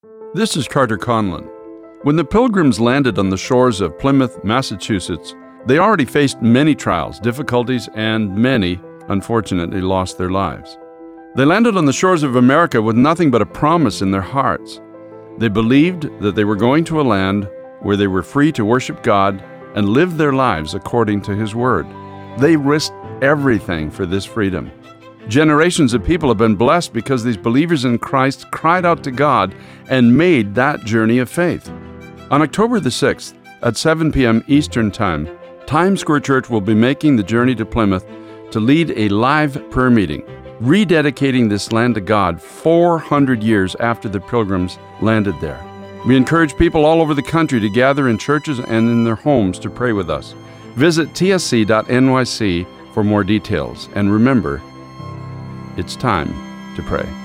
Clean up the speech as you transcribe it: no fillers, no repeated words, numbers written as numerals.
This is Carter Conlon. When the Pilgrims landed on the shores of Plymouth, Massachusetts, they already faced many trials, difficulties, and many, unfortunately, lost their lives. They landed on the shores of America with nothing but a promise in their hearts. They believed that they were going to a land where they were free to worship God and live their lives according to His Word. They risked everything for this freedom. Generations of people have been blessed because these believers in Christ cried out to God and made that journey of faith. On October the 6th, at 7 p.m. Eastern Time, Times Square Church will be making the journey to Plymouth to lead a live prayer meeting, rededicating this land to God 400 years after the Pilgrims landed there. We encourage people all over the country to gather in churches and in their homes to pray with us. Visit tsc.nyc for more details. And remember, it's time to pray.